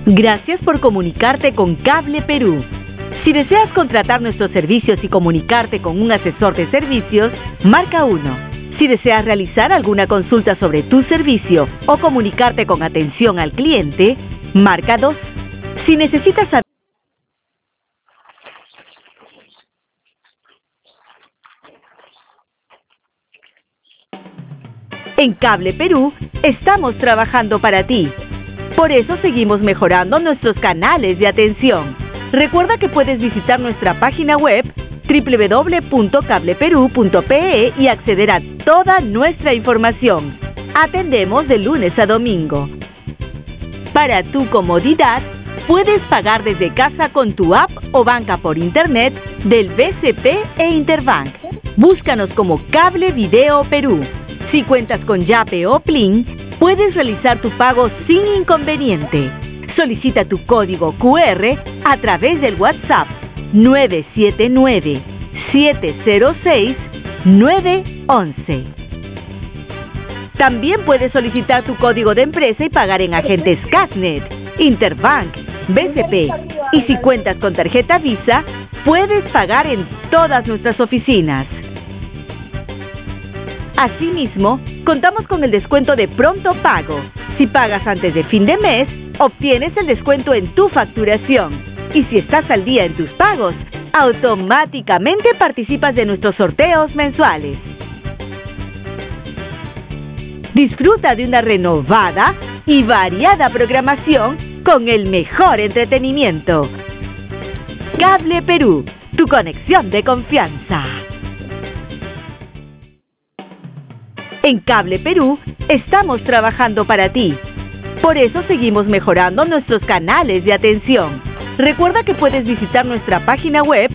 Gracias por comunicarte con Cable Perú. Si deseas contratar nuestros servicios y comunicarte con un asesor de servicios, marca 1. Si deseas realizar alguna consulta sobre tu servicio o comunicarte con atención al cliente, marca 2. Si necesitas saber en Cable Perú, estamos trabajando para ti. Por eso seguimos mejorando nuestros canales de atención. Recuerda que puedes visitar nuestra página web www.cableperu.pe y acceder a toda nuestra información. Atendemos de lunes a domingo. Para tu comodidad, puedes pagar desde casa con tu app o banca por internet del BCP e Interbank. Búscanos como Cable Video Perú. Si cuentas con Yape o Plin, puedes realizar tu pago sin inconveniente. Solicita tu código QR a través del WhatsApp 979-706-911. También puedes solicitar tu código de empresa y pagar en agentes Casnet, Interbank, BCP. Y si cuentas con tarjeta Visa, puedes pagar en todas nuestras oficinas. Asimismo, contamos con el descuento de pronto pago. Si pagas antes de fin de mes, obtienes el descuento en tu facturación. Y si estás al día en tus pagos, automáticamente participas de nuestros sorteos mensuales. Disfruta de una renovada y variada programación con el mejor entretenimiento. Cable Perú, tu conexión de confianza. En Cable Perú, estamos trabajando para ti. Por eso seguimos mejorando nuestros canales de atención. Recuerda que puedes visitar nuestra página web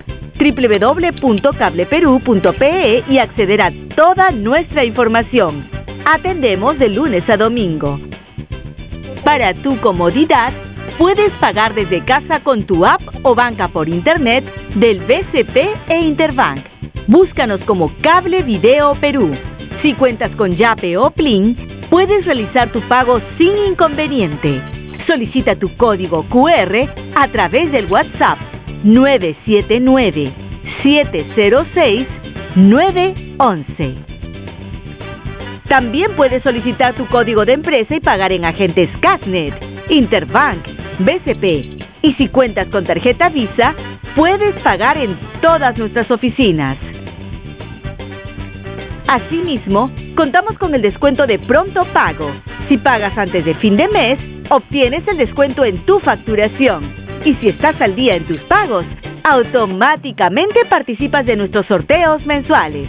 www.cableperu.pe y acceder a toda nuestra información. Atendemos de lunes a domingo. Para tu comodidad, puedes pagar desde casa con tu app o banca por internet del BCP e Interbank. Búscanos como Cable Video Perú. Si cuentas con Yape o Plin, puedes realizar tu pago sin inconveniente. Solicita tu código QR a través del WhatsApp 979-706-911. También puedes solicitar tu código de empresa y pagar en agentes Casnet, Interbank, BCP. Y si cuentas con tarjeta Visa, puedes pagar en todas nuestras oficinas. Asimismo, contamos con el descuento de pronto pago. Si pagas antes de fin de mes, obtienes el descuento en tu facturación. Y si estás al día en tus pagos, automáticamente participas de nuestros sorteos mensuales.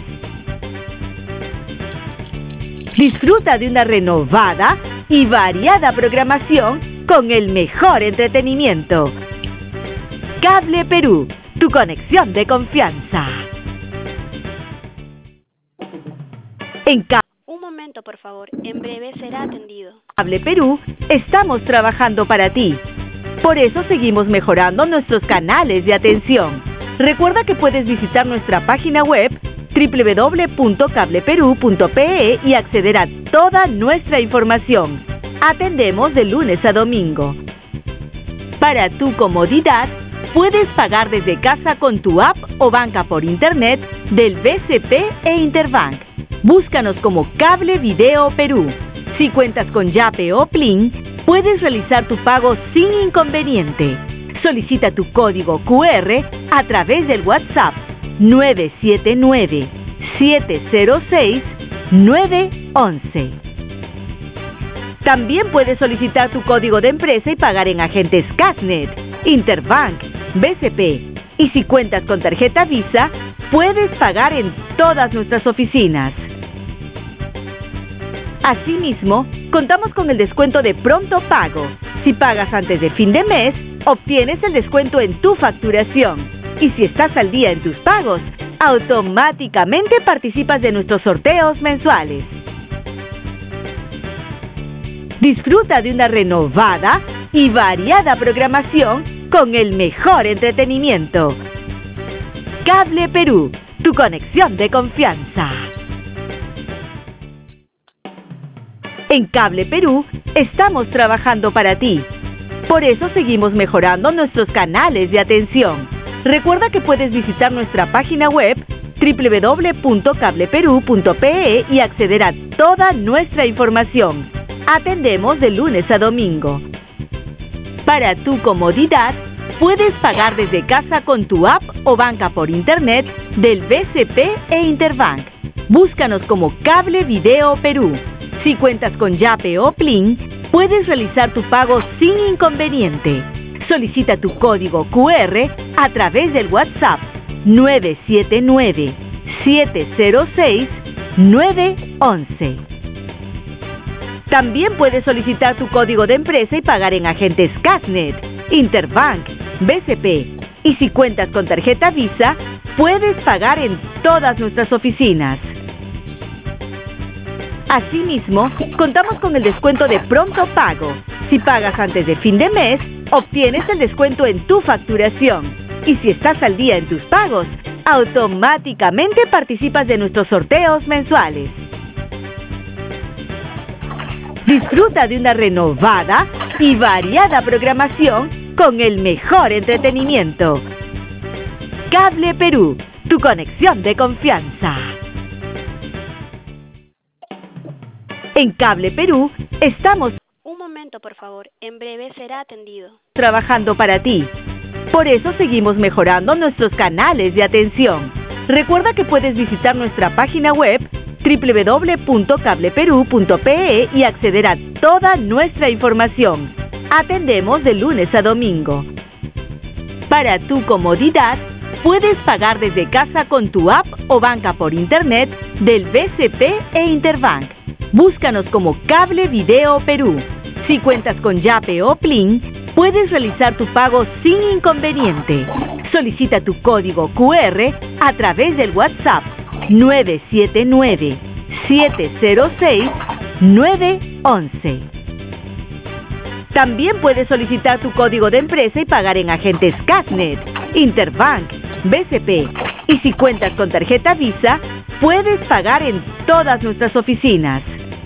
Disfruta de una renovada y variada programación con el mejor entretenimiento. Cable Perú, tu conexión de confianza. Un momento, por favor. En breve será atendido. Cable Perú, estamos trabajando para ti. Por eso seguimos mejorando nuestros canales de atención. Recuerda que puedes visitar nuestra página web www.cableperu.pe y acceder a toda nuestra información. Atendemos de lunes a domingo. Para tu comodidad, puedes pagar desde casa con tu app o banca por internet del BCP e Interbank. Búscanos como Cable Video Perú. Si cuentas con Yape o Plin, puedes realizar tu pago sin inconveniente. Solicita tu código QR a través del WhatsApp 979-706-911. También puedes solicitar tu código de empresa y pagar en agentes Casnet, Interbank, BCP. Y si cuentas con tarjeta Visa, puedes pagar en todas nuestras oficinas. Asimismo, contamos con el descuento de pronto pago. Si pagas antes de fin de mes, obtienes el descuento en tu facturación. Y si estás al día en tus pagos, automáticamente participas de nuestros sorteos mensuales. Disfruta de una renovada y variada programación con el mejor entretenimiento. Cable Perú, tu conexión de confianza. En Cable Perú, estamos trabajando para ti. Por eso seguimos mejorando nuestros canales de atención. Recuerda que puedes visitar nuestra página web www.cableperú.pe y acceder a toda nuestra información. Atendemos de lunes a domingo. Para tu comodidad, puedes pagar desde casa con tu app o banca por internet del BCP e Interbank. Búscanos como Cable Video Perú. Si cuentas con Yape o Plin, puedes realizar tu pago sin inconveniente. Solicita tu código QR a través del WhatsApp 979-706-911. También puedes solicitar tu código de empresa y pagar en agentes Casnet, Interbank, BCP. Y si cuentas con tarjeta Visa, puedes pagar en todas nuestras oficinas. Asimismo, contamos con el descuento de pronto pago. Si pagas antes de fin de mes, obtienes el descuento en tu facturación. Y si estás al día en tus pagos, automáticamente participas de nuestros sorteos mensuales. Disfruta de una renovada y variada programación con el mejor entretenimiento. Cable Perú, tu conexión de confianza. En Cable Perú estamos Un momento, por favor. En breve será atendido. trabajando para ti. Por eso seguimos mejorando nuestros canales de atención. Recuerda que puedes visitar nuestra página web www.cableperú.pe y acceder a toda nuestra información. Atendemos de lunes a domingo. Para tu comodidad, puedes pagar desde casa con tu app o banca por internet del BCP e Interbank. Búscanos como Cable Video Perú. Si cuentas con Yape o Plin, puedes realizar tu pago sin inconveniente. Solicita tu código QR a través del WhatsApp 979-706-911. También puedes solicitar tu código de empresa y pagar en agentes Casnet, Interbank, BCP. Y si cuentas con tarjeta Visa, puedes pagar en todas nuestras oficinas.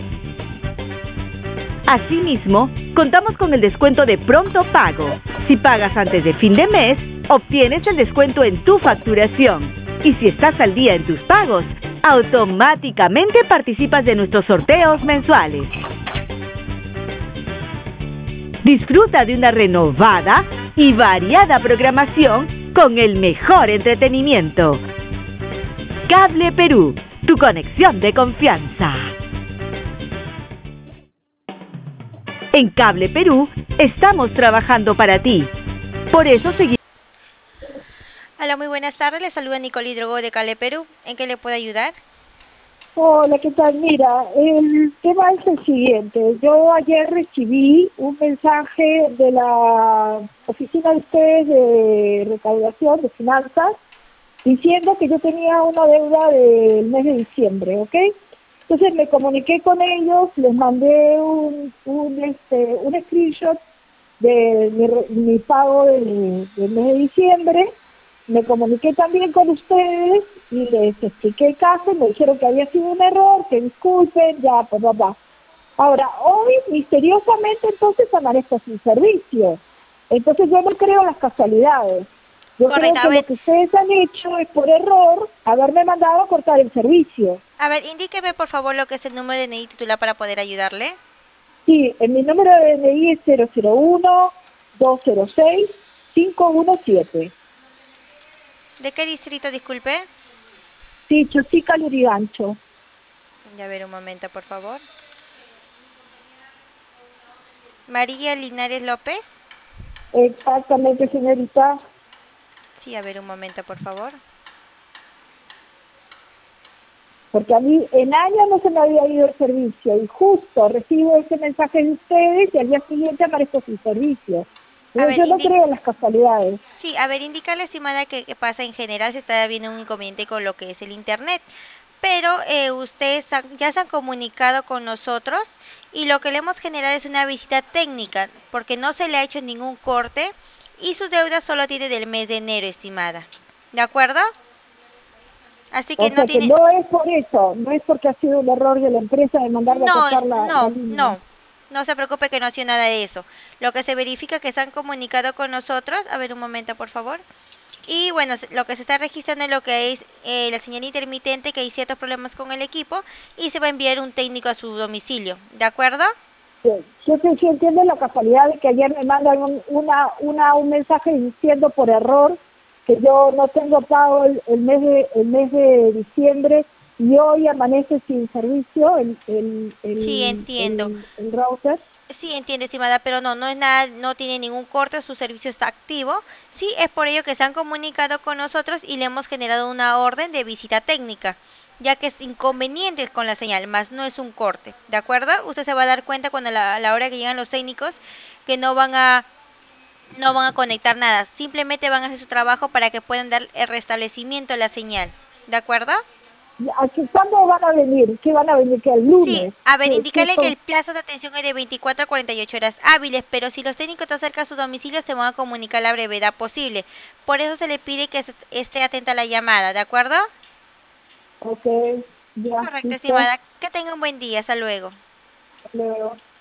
Asimismo, contamos con el descuento de pronto pago. Si pagas antes de fin de mes, obtienes el descuento en tu facturación. Y si estás al día en tus pagos, automáticamente participas de nuestros sorteos mensuales. Disfruta de una renovada y variada programación con el mejor entretenimiento. Cable Perú, tu conexión de confianza. En Cable Perú estamos trabajando para ti. Por eso seguimos. Hola, muy buenas tardes. Le saluda Nicole Hidrogo de Cable Perú. ¿En qué le puedo ayudar? Hola, ¿qué tal? Mira, el tema es el siguiente. Yo ayer recibí un mensaje de la oficina de ustedes de recaudación de finanzas diciendo que yo tenía una deuda del mes de diciembre, ¿ok? Entonces me comuniqué con ellos, les mandé un screenshot de mi pago del mes de diciembre. Me comuniqué también con ustedes y les expliqué el caso y me dijeron que había sido un error, que disculpen, ya, pues, bla. Ahora, hoy misteriosamente entonces amanezco sin servicio. Entonces yo no creo en las casualidades. Yo creo que lo que ustedes han hecho es por error haberme mandado a cortar el servicio. A ver, indíqueme por favor lo que es el número de DNI titular para poder ayudarle. Sí, mi número de DNI es 001-206-517. ¿De qué distrito, disculpe? Sí, Chosica, Lurigancho. Ya, a ver un momento, por favor. María Linares López. Exactamente, señorita. Sí, a ver un momento, por favor. Porque a mí en años no se me había ido el servicio y justo recibo ese mensaje de ustedes y al día siguiente aparezco sin servicio. Entonces, yo no creo en las casualidades. Sí, a ver, indicarle, estimada, que pasa en general, se está viendo un inconveniente con lo que es el internet. Pero ustedes ya se han comunicado con nosotros y lo que le hemos generado es una visita técnica, porque no se le ha hecho ningún corte y su deuda solo tiene del mes de enero, estimada. ¿De acuerdo? Así que no tiene... no es por eso, no es porque ha sido un error de la empresa de mandarle a cortar la línea. No se preocupe que no ha sido nada de eso. Lo que se verifica que se han comunicado con nosotros, a ver un momento por favor. Y bueno, lo que se está registrando es lo que es la señal intermitente, que hay ciertos problemas con el equipo y se va a enviar un técnico a su domicilio, ¿de acuerdo? Sí, sí entiendo la casualidad de que ayer me mandan un mensaje diciendo por error que yo no tengo pago el mes de diciembre y hoy amanece sin servicio Sí, entiendo. el router. Sí, entiendo, estimada, pero no, no es nada, no tiene ningún corte, su servicio está activo. Sí, es por ello que se han comunicado con nosotros y le hemos generado una orden de visita técnica, ya que es inconveniente con la señal, más no es un corte, ¿de acuerdo? Usted se va a dar cuenta cuando a la hora que llegan los técnicos que no van a conectar nada, simplemente van a hacer su trabajo para que puedan dar el restablecimiento a la señal, ¿de acuerdo? ¿Cuándo van a venir? ¿Qué van a venir? ¿Que el Sí, lunes? a ver, ¿Qué indicarle que son? el plazo de atención es de 24 a 48 horas hábiles, pero si los técnicos están cerca de su domicilio se van a comunicar a la brevedad posible. Por eso se le pide que esté atenta a la llamada, ¿de acuerdo? Ok, ya, Correcto, listo. estimada. Que tenga un buen día. Hasta luego. Luego.